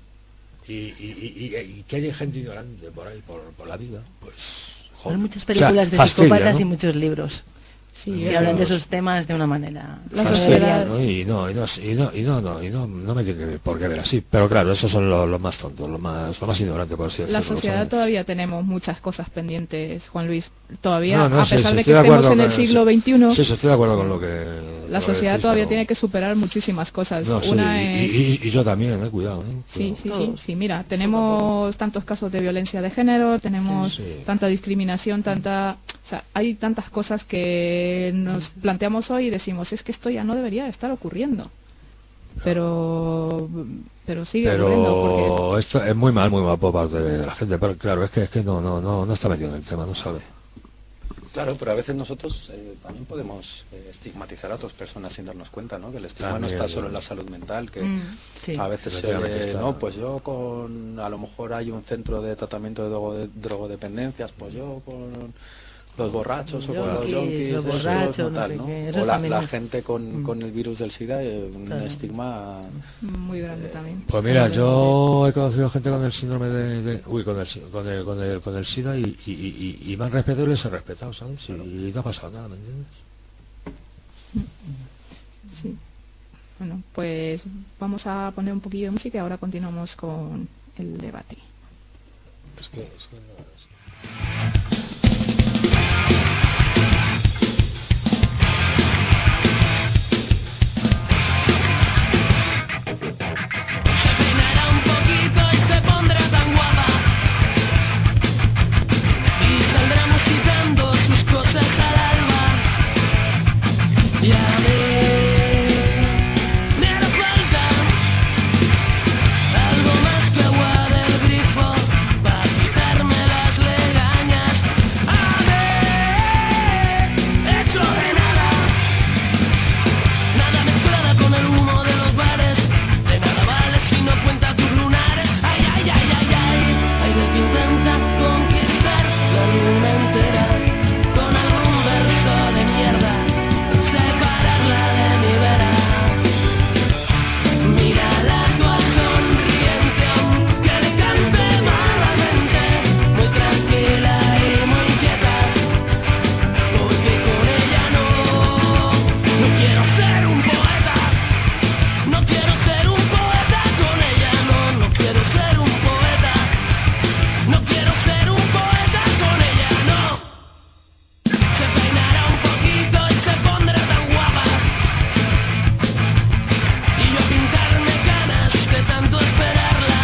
Y que haya gente ignorante por ahí, por la vida, pues... Joder. Hay muchas películas de fastidia, psicópatas, ¿no?, y muchos libros. Sí, que hablan de esos temas de una manera. La sociedad, ¿no? Y no me tiene por qué ver así. Pero claro, esos son los más tontos, los más ignorantes, por así decirlo. La sociedad todavía tenemos muchas cosas pendientes, Juan Luis. Todavía, a pesar de que estemos en el siglo XXI, sí, estoy de acuerdo con lo que... La sociedad todavía tiene que superar muchísimas cosas. Y yo también, cuidado. Sí, mira, tenemos tantos casos de violencia de género, tenemos tanta discriminación, o sea, hay tantas cosas que nos planteamos hoy y decimos, es que esto ya no debería de estar ocurriendo. Pero sigue ocurriendo. Pero esto es muy mal por parte de la gente, pero claro, es que no está metido en el tema, no sabe. Claro, pero a veces nosotros también podemos estigmatizar a otras personas sin darnos cuenta, ¿no? Que el estigma no está solo en la salud mental, que a veces se oye, no, pues yo a lo mejor hay un centro de tratamiento de drogodependencias, pues yo Los borrachos o Los los yonkis, yonkis, los eso borrachos, es no mortal, sé ¿no? qué, eso O la también es. gente con el virus del SIDA, un Claro. estigma. Muy grande también. Pues mira, yo he conocido gente con el síndrome con el SIDA y me han respetado y les he respetado, ¿sabes? Y no ha pasado nada, ¿me entiendes? Sí. Bueno, pues vamos a poner un poquillo de música y ahora continuamos con el debate. Es que no es. Se peinará un poquito y se pondrá tan guapa y saldrá musicando sus cosas al alba. Y a mí me hará falta algo más que agua del grifo para quitarme las legañas. A ver, hecho de nada, nada mezclada con el humo de los bares. De nada vale si no cuenta tus lunares. Ay, ay, ay, ay, ay. Hay del que intenta conquistar la luna entera con algún verso de mierda, separarla de mi vera. Mírala toda sonriente, aunque le cante malamente, muy tranquila y muy quieta, porque con ella no quiero ser un poeta. No quiero ser un poeta con ella, no quiero ser un poeta. No quiero ser un poeta con ella, no. Se peinará un poquito y se pondrá tan guapa. Y yo a pintarme ganas de tanto esperarla.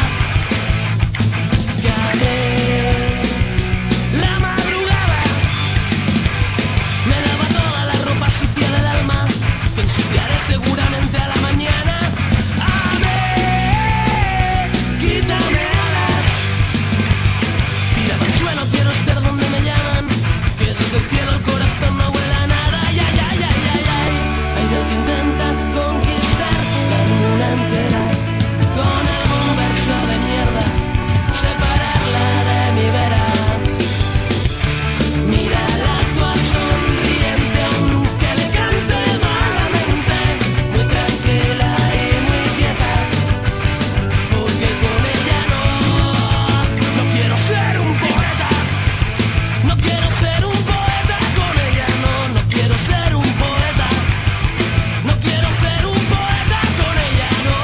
Llamé la madrugada, me lava toda la ropa sucia del alma, que ensuciaré seguramente a la mañana. A ver, quítame alas, tirado al suelo, quiero estar donde me llaman, que desde el cielo el corazón no huele a nada. Ay, ay, ay, ay, ay, ay. Hay del que intenta conquistar la luna entera con algún verso de mierda, separarla de mi vera. Mírala toda sonriente, aunque le cante malamente, muy tranquila y muy quieta, porque con ella no quiero ser un poeta. No quiero ser un poeta con ella, no quiero ser un poeta. No quiero ser un poeta con ella, no.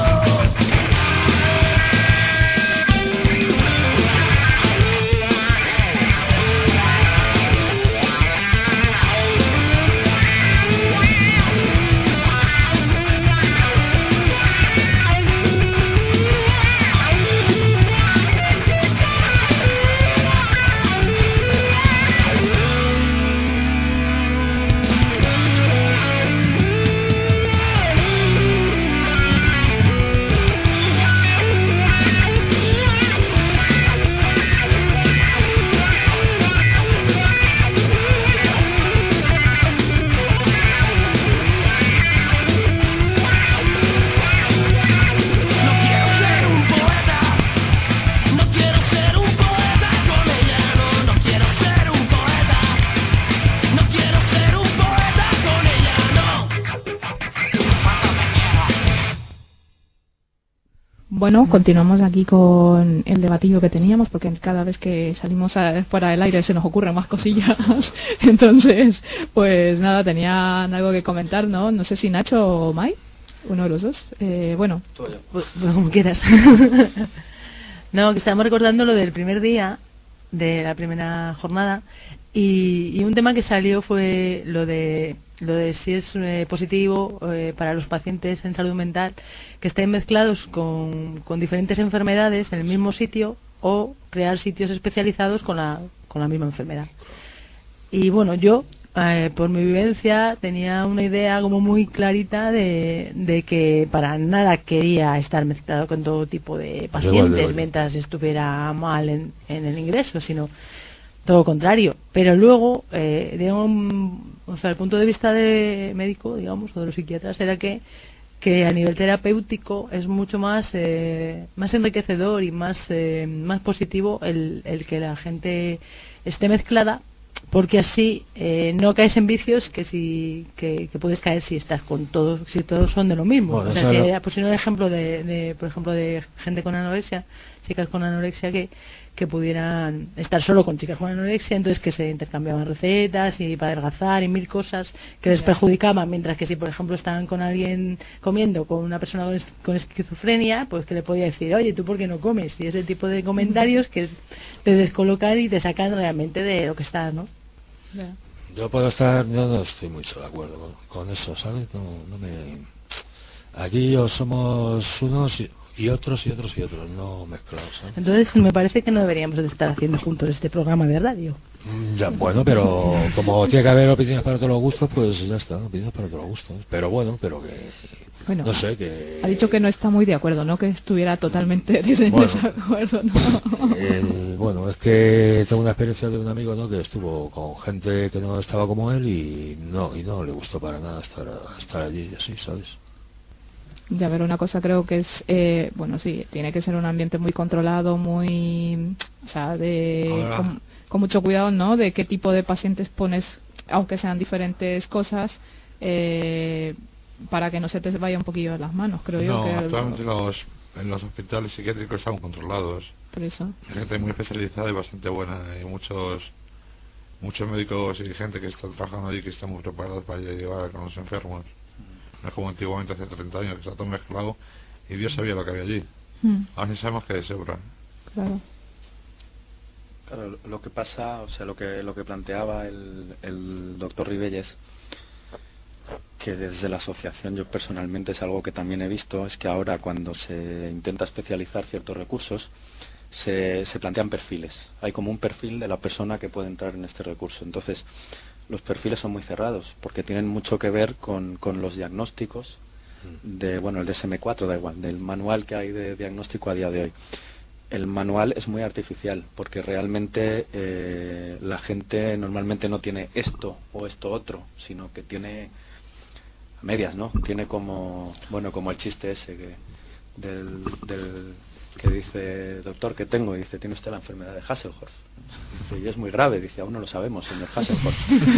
No quiero ser un poeta. No quiero ser un poeta con ella, no quiero ser un poeta. No quiero ser un poeta con ella, no. Bueno, continuamos aquí con el debatillo que teníamos, porque cada vez que salimos fuera del aire se nos ocurren más cosillas. Entonces, pues nada, tenían algo que comentar, ¿no? No sé si Nacho o Mai, uno de los dos. Bueno, Pues como quieras. No, que estábamos recordando lo del primer día de la primera jornada y un tema que salió fue lo de si es positivo para los pacientes en salud mental que estén mezclados con diferentes enfermedades en el mismo sitio o crear sitios especializados con la misma enfermedad. Y bueno, yo por mi vivencia tenía una idea como muy clarita de que para nada quería estar mezclado con todo tipo de pacientes mientras estuviera mal en el ingreso, sino todo lo contrario. Pero luego, o sea, el punto de vista de médico, digamos, o de los psiquiatras, era que a nivel terapéutico es mucho más enriquecedor y más positivo el que la gente esté mezclada, porque así no caes en vicios que puedes caer si estás con todos, si todos son de lo mismo. Bueno, o sea, si pusieron el ejemplo por ejemplo, de gente con anorexia, chicas con anorexia que pudieran estar solo con chicas con anorexia, entonces que se intercambiaban recetas y para adelgazar y mil cosas que les perjudicaban, mientras que si por ejemplo estaban con alguien comiendo con una persona con esquizofrenia, pues que le podía decir, oye, ¿tú por qué no comes? Y ese tipo de comentarios que te descolocan y te sacan realmente de lo que estás, ¿no? Yo no estoy mucho de acuerdo con eso, ¿sabes? No me... Aquí o somos unos y otros, no mezclados, ¿sabes? Entonces me parece que no deberíamos de estar haciendo juntos este programa de radio. Ya, bueno, pero como tiene que haber opiniones para todos los gustos, pues ya está, opiniones para todos los gustos. Pero bueno, bueno, no sé, que... Ha dicho que no está muy de acuerdo, ¿no? Que estuviera totalmente en desacuerdo, ¿no? Bueno, es que tengo una experiencia de un amigo, ¿no? Que estuvo con gente que no estaba como él y no le gustó para nada estar allí así, ¿sabes? Ya, ver, una cosa creo que es, bueno, sí, tiene que ser un ambiente muy controlado, muy, o sea, con mucho cuidado, ¿no? De qué tipo de pacientes pones, aunque sean diferentes cosas, para que no se te vaya un poquillo de las manos, creo yo. No, actualmente en los hospitales psiquiátricos están controlados. Por eso. Hay gente muy especializada y bastante buena, y muchos médicos y gente que está trabajando allí que están muy preparados para llevar con los enfermos. No es como antiguamente hace 30 años que está todo mezclado y Dios sabía lo que había allí. Ahora sí sabemos que es segura. Claro. Claro, lo que pasa, o sea, lo que planteaba el doctor Ribelles, que desde la asociación yo personalmente es algo que también he visto, es que ahora cuando se intenta especializar ciertos recursos, se plantean perfiles. Hay como un perfil de la persona que puede entrar en este recurso. Entonces, los perfiles son muy cerrados, porque tienen mucho que ver con los diagnósticos el DSM-4, da igual, del manual que hay de diagnóstico a día de hoy. El manual es muy artificial, porque realmente la gente normalmente no tiene esto o esto otro, sino que tiene a medias, ¿no? Tiene como el chiste ese del que dice, doctor, ¿qué tengo? Y dice, tiene usted la enfermedad de Hasselhoff. Dice, y es muy grave. Dice, aún no lo sabemos, señor Hasselhoff.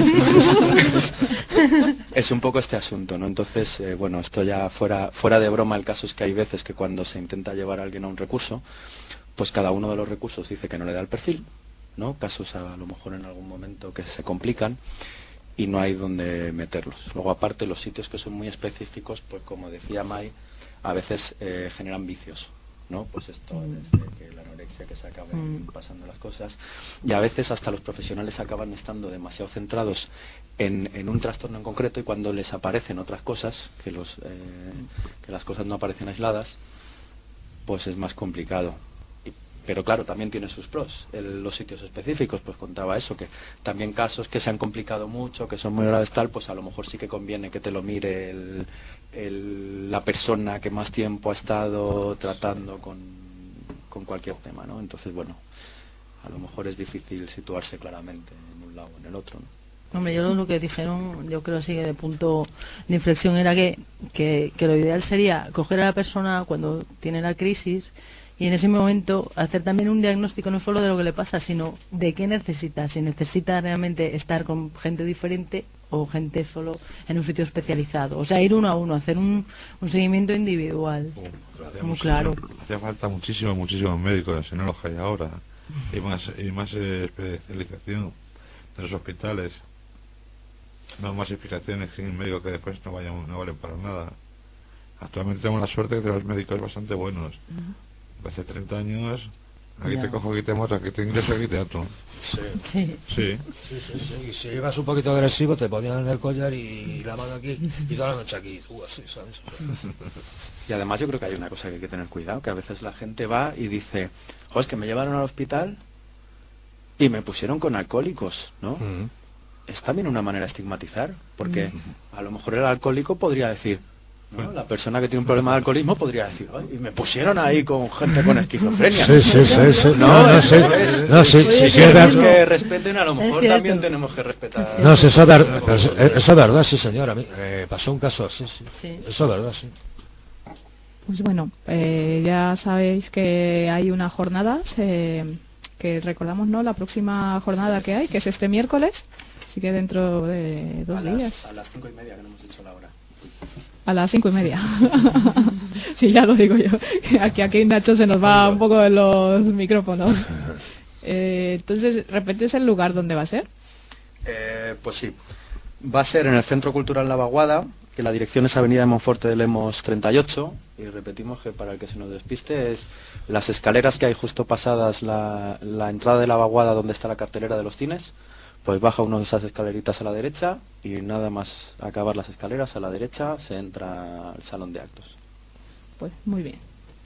Es un poco este asunto, ¿no? Entonces, esto ya fuera de broma, el caso es que hay veces que cuando se intenta llevar a alguien a un recurso, pues cada uno de los recursos dice que no le da el perfil, ¿no? Casos a lo mejor en algún momento que se complican y no hay donde meterlos. Luego, aparte, los sitios que son muy específicos, pues como decía Mai, a veces generan vicios, ¿no? Pues esto desde que la anorexia, que se acaben pasando las cosas, y a veces hasta los profesionales acaban estando demasiado centrados en un trastorno en concreto, y cuando les aparecen otras cosas, que las cosas no aparecen aisladas, pues es más complicado. Pero claro, también tiene sus pros. Los sitios específicos, pues contaba eso, que también casos que se han complicado mucho, que son muy graves tal, pues a lo mejor sí que conviene que te lo mire la persona que más tiempo ha estado tratando con cualquier tema, ¿no? Entonces, a lo mejor es difícil situarse claramente en un lado o en el otro, ¿no? Hombre, yo lo que dijeron, yo creo así que de punto de inflexión era que lo ideal sería coger a la persona cuando tiene la crisis y en ese momento hacer también un diagnóstico no solo de lo que le pasa, sino de qué necesita, si necesita realmente estar con gente diferente o gente solo en un sitio especializado. O sea, ir uno a uno, hacer un seguimiento individual. Muy claro. Hacía falta muchísimos médicos, si no los hay ahora, y más especialización en los hospitales. No más explicaciones sin médicos que después no valen para nada. Actualmente tenemos la suerte de los médicos bastante buenos. Hace 30 años, aquí te cojo, aquí te mato, aquí te ingreso, aquí te ato. Sí. Y si ibas un poquito agresivo, te ponían el collar y la mano aquí y toda la noche aquí, así, ¿sabes? Y además yo creo que hay una cosa que hay que tener cuidado, que a veces la gente va y dice, es que me llevaron al hospital y me pusieron con alcohólicos, ¿no? Es también una manera de estigmatizar, porque a lo mejor el alcohólico podría decir, ¿no? La persona que tiene un problema de alcoholismo podría decir, y me pusieron ahí con gente con esquizofrenia. Que respeten, a lo mejor también tenemos que respetar. No, eso es verdad, sí, señora. Pasó un caso así, sí. Eso es verdad, sí. Pues ya sabéis que hay unas jornadas que recordamos, ¿no?, la próxima jornada que hay, que es este miércoles, así que dentro de 2 días. A las 5:30, que no hemos dicho la hora. A las 5:30. Sí, ya lo digo yo. Que aquí Nacho se nos va un poco de los micrófonos. Entonces, ¿repetes el lugar donde va a ser? Pues sí. Va a ser en el Centro Cultural La Vaguada, que la dirección es Avenida de Monforte de Lemos 38. Y repetimos que, para el que se nos despiste, es las escaleras que hay justo pasadas la entrada de La Vaguada, donde está la cartelera de los cines. Pues baja uno de esas escaleritas a la derecha y nada más acabar las escaleras a la derecha se entra al salón de actos. Pues muy bien.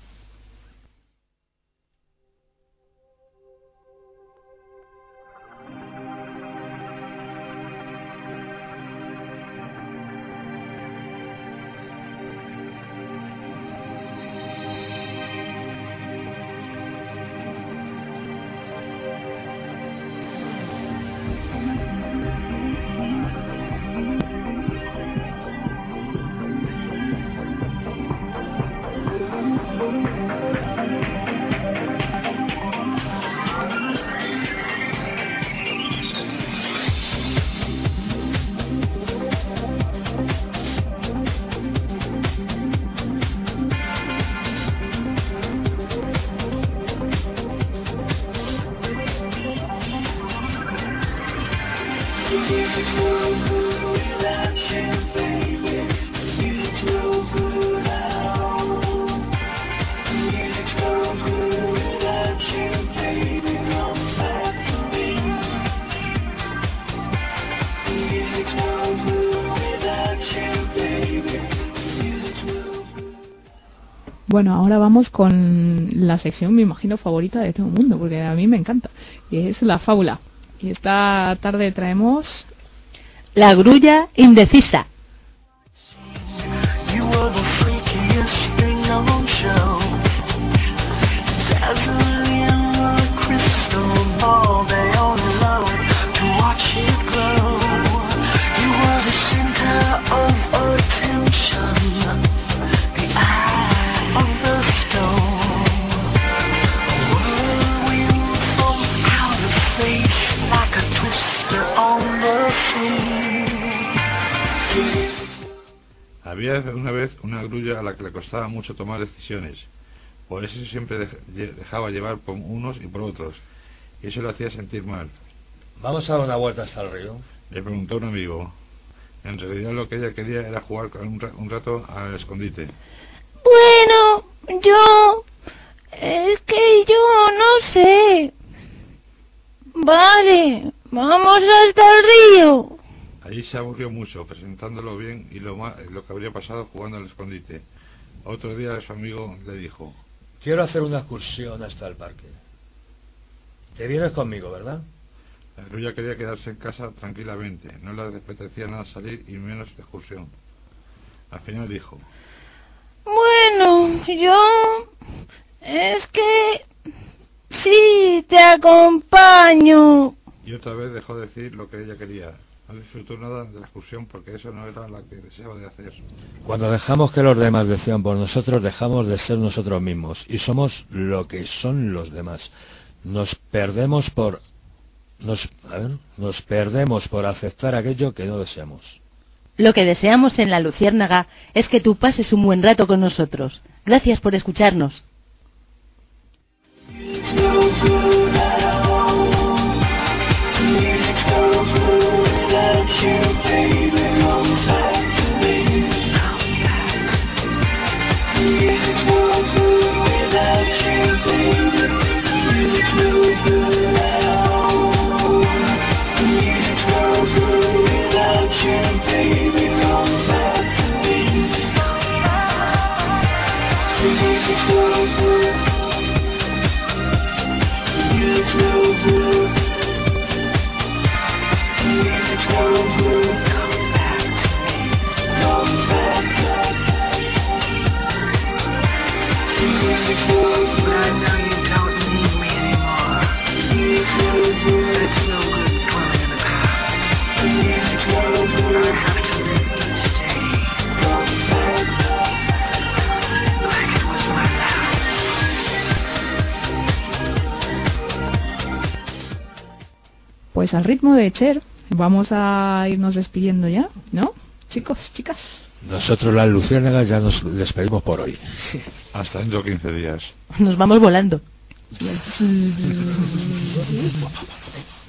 Bueno, ahora vamos con la sección, me imagino, favorita de todo el mundo, porque a mí me encanta, y es la fábula. Y esta tarde traemos... La grulla indecisa. Había una vez una grulla a la que le costaba mucho tomar decisiones. Por eso siempre dejaba llevar por unos y por otros, y eso le hacía sentir mal. ¿Vamos a dar una vuelta hasta el río? Le preguntó un amigo. En realidad lo que ella quería era jugar un rato al escondite. Bueno, es que yo no sé. Vale, vamos hasta el río. Allí se aburrió mucho, presentándolo bien y lo que habría pasado jugando al escondite. Otro día su amigo le dijo: quiero hacer una excursión hasta el parque. Te vienes conmigo, ¿verdad? La grulla quería quedarse en casa tranquilamente, no le apetecía nada salir y menos de excursión. Al final dijo: bueno, es que sí, te acompaño. Y otra vez dejó de decir lo que ella quería. No disfrutó nada de la excursión porque eso no era lo que deseaba de hacer. Cuando dejamos que los demás decían por nosotros, dejamos de ser nosotros mismos y somos lo que son los demás. Nos perdemos por aceptar aquello que no deseamos. Lo que deseamos en La Luciérnaga es que tú pases un buen rato con nosotros. Gracias por escucharnos. It's no good dwelling in the past. I have to live al ritmo de Cher, vamos a irnos despidiendo ya, ¿no? Chicos, chicas. Nosotros las luciérnagas ya nos despedimos por hoy. Hasta dentro de 15 días. Nos vamos volando.